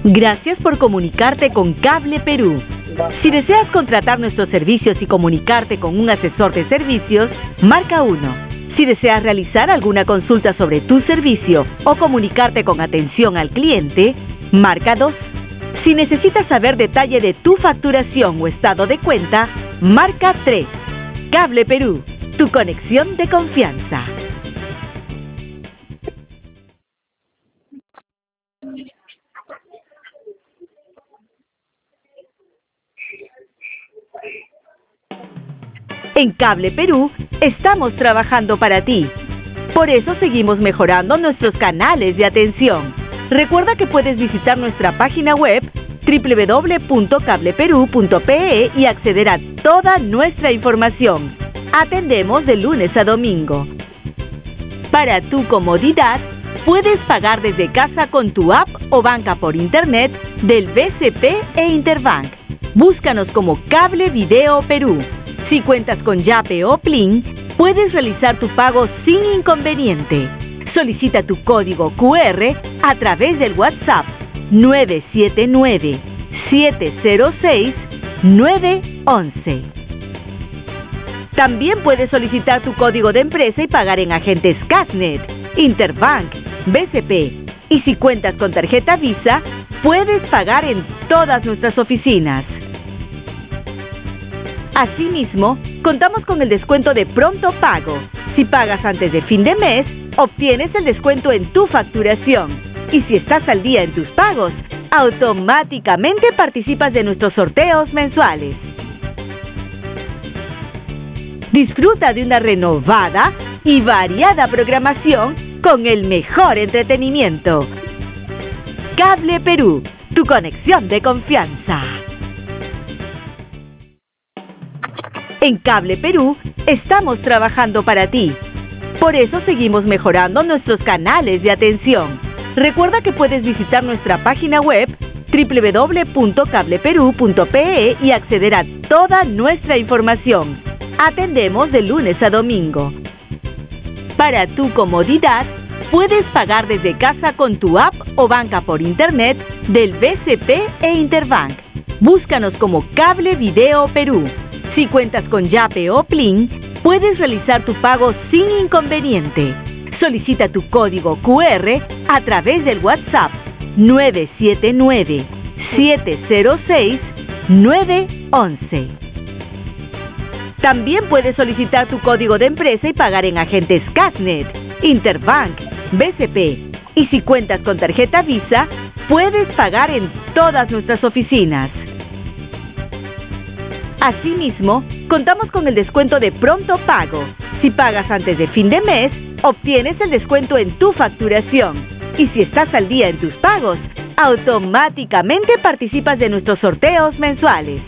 Gracias por comunicarte con Cable Perú. Si deseas contratar nuestros servicios y comunicarte con un asesor de servicios, marca 1. Si deseas realizar alguna consulta sobre tu servicio o comunicarte con atención al cliente, marca 2. Si necesitas saber detalle de tu facturación o estado de cuenta, marca 3. Cable Perú, tu conexión de confianza. En Cable Perú estamos trabajando para ti. Por eso seguimos mejorando nuestros canales de atención. Recuerda que puedes visitar nuestra página web www.cableperú.pe y acceder a toda nuestra información. Atendemos de lunes a domingo. Para tu comodidad, puedes pagar desde casa con tu app o banca por internet del BCP e Interbank. Búscanos como Cable Video Perú. Si cuentas con Yape o Plin, puedes realizar tu pago sin inconveniente. Solicita tu código QR a través del WhatsApp 979-706-911. También puedes solicitar tu código de empresa y pagar en agentes Casnet, Interbank, BCP. Y si cuentas con tarjeta Visa, puedes pagar en todas nuestras oficinas. Asimismo, contamos con el descuento de pronto pago. Si pagas antes de fin de mes, obtienes el descuento en tu facturación. Y si estás al día en tus pagos, automáticamente participas de nuestros sorteos mensuales. Disfruta de una renovada y variada programación con el mejor entretenimiento. Cable Perú, tu conexión de confianza. En Cable Perú estamos trabajando para ti. Por eso seguimos mejorando nuestros canales de atención. Recuerda que puedes visitar nuestra página web www.cableperú.pe y acceder a toda nuestra información. Atendemos de lunes a domingo. Para tu comodidad, puedes pagar desde casa con tu app o banca por internet del BCP e Interbank. Búscanos como Cable Video Perú. Si cuentas con Yape o Plin, puedes realizar tu pago sin inconveniente. Solicita tu código QR a través del WhatsApp 979-706-911. También puedes solicitar tu código de empresa y pagar en agentes Casnet, Interbank, BCP. Y si cuentas con tarjeta Visa, puedes pagar en todas nuestras oficinas. Asimismo, contamos con el descuento de pronto pago. Si pagas antes de fin de mes, obtienes el descuento en tu facturación. Y si estás al día en tus pagos, automáticamente participas de nuestros sorteos mensuales.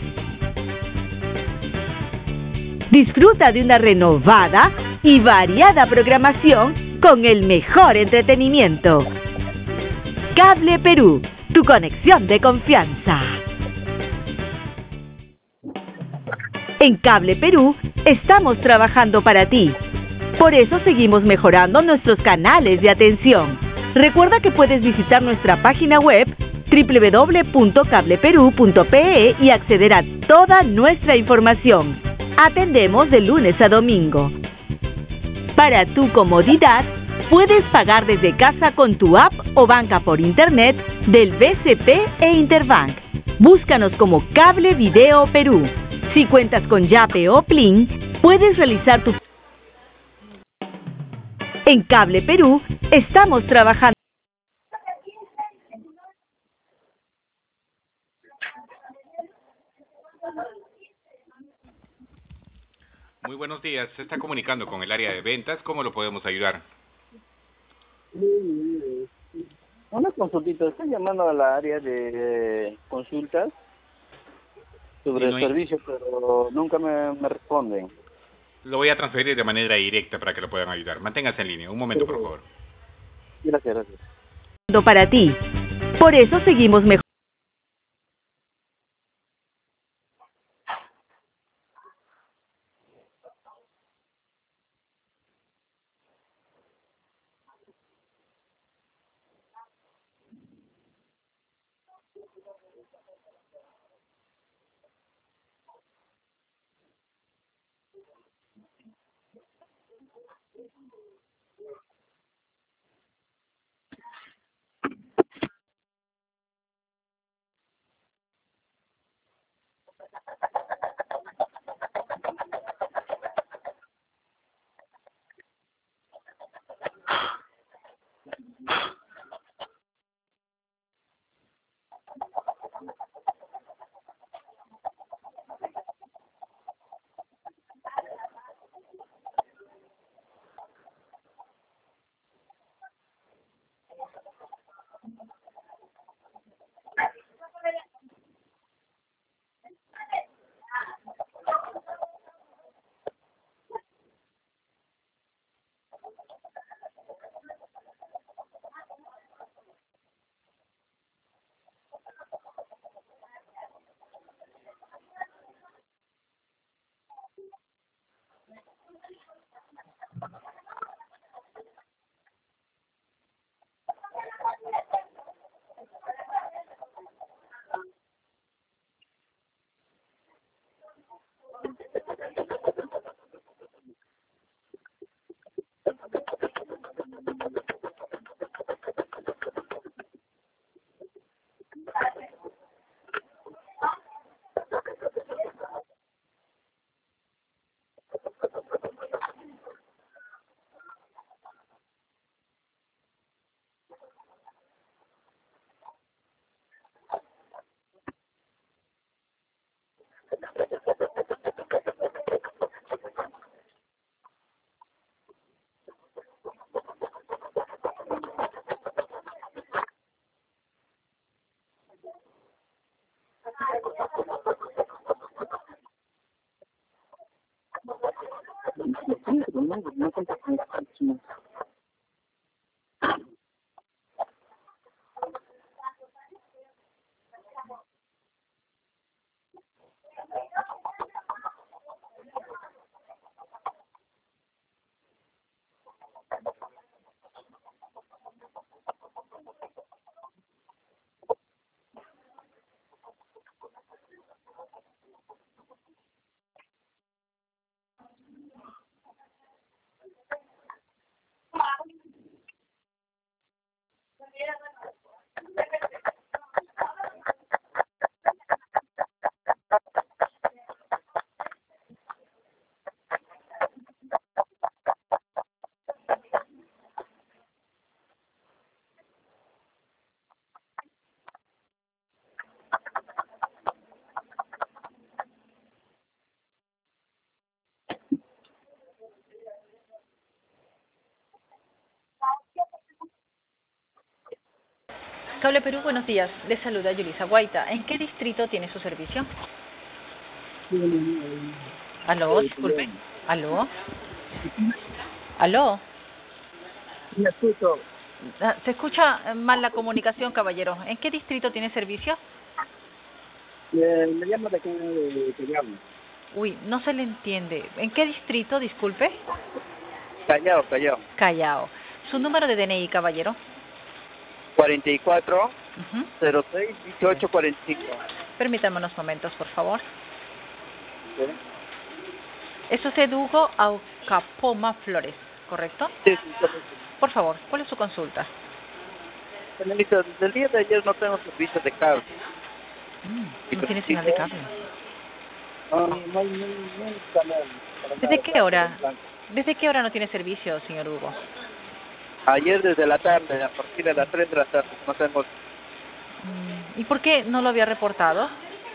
Disfruta de una renovada y variada programación con el mejor entretenimiento. Cable Perú, tu conexión de confianza. En Cable Perú estamos trabajando para ti. Por eso seguimos mejorando nuestros canales de atención. Recuerda que puedes visitar nuestra página web www.cableperú.pe y acceder a toda nuestra información. Atendemos de lunes a domingo. Para tu comodidad, puedes pagar desde casa con tu app o banca por internet del BCP e Interbank. Búscanos como Cable Video Perú. Si cuentas con Yape o Plin, puedes realizar tu... En Cable Perú estamos trabajando. Muy buenos días, se está comunicando con el área de ventas, ¿cómo lo podemos ayudar? Una consultita, estoy llamando a la área de consultas sobre el servicio, pero nunca me responden. Lo voy a transferir de manera directa para que lo puedan ayudar. Manténgase en línea, un momento por favor. Gracias. Para ti. Por eso seguimos mejorando. No cuenta con el. Cable Perú, buenos días. Les saluda Yulisa Guaita. ¿En qué distrito tiene su servicio? Aló, disculpe. Aló. Aló. Me escucho. Se escucha mal la comunicación, caballero. ¿En qué distrito tiene servicio? Me llamo de acá de Callao. Uy, no se le entiende. ¿En qué distrito, disculpe? Callao. Callao. ¿Su número de DNI, caballero? 44 Ujú. 06 18 45. Permítame unos momentos, por favor. ¿Sí? Es usted Hugo Aucapoma Flores, ¿correcto? Sí, correcto. Por favor, ¿cuál es su consulta? Señorita, desde el día de ayer no tengo servicio de cable. No tiene señal de cable. No hay canal. Para ¿Desde nada, qué hora? blanco. ¿Desde qué hora no tiene servicio, señor Hugo? Ayer desde la tarde, a partir de las 3 de la tarde, no tengo. ¿Y por qué no lo había reportado?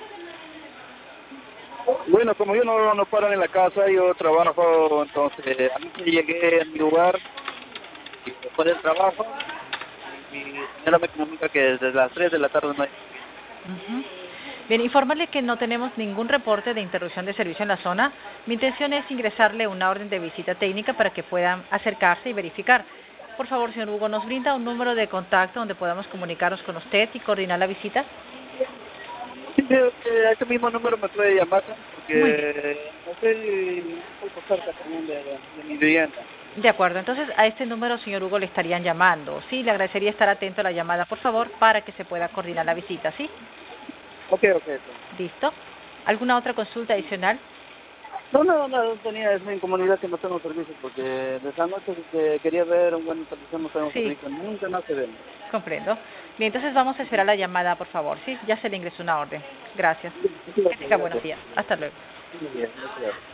Bueno, como yo no paro en la casa, yo trabajo, entonces a mí llegué a mi lugar y después del trabajo, mi señora me comunica que desde las 3 de la tarde no hay. Ujú. Bien, informarle que no tenemos ningún reporte de interrupción de servicio en la zona. Mi intención es ingresarle una orden de visita técnica para que puedan acercarse y verificar. Por favor, señor Hugo, ¿nos brinda un número de contacto donde podamos comunicarnos con usted y coordinar la visita? Sí, a ese mismo número me puede llamar, Muy bien. porque no estoy un poco cerca también de mi vivienda. De acuerdo, entonces a este número, señor Hugo, le estarían llamando. Sí, le agradecería estar atento a la llamada, por favor, para que se pueda coordinar la visita, ¿sí? Ok. ¿Listo? ¿Alguna otra consulta adicional? No, tenía esa incomodidad que no tengo servicio, porque de esa noche que quería ver un buen televisión no tengo Sí. servicio, nunca más se ve. Comprendo. Bien, entonces vamos a esperar la llamada, por favor, ¿sí? Ya se le ingresó una orden. Gracias. Que tenga buenos días. Hasta luego. Muy bien, gracias.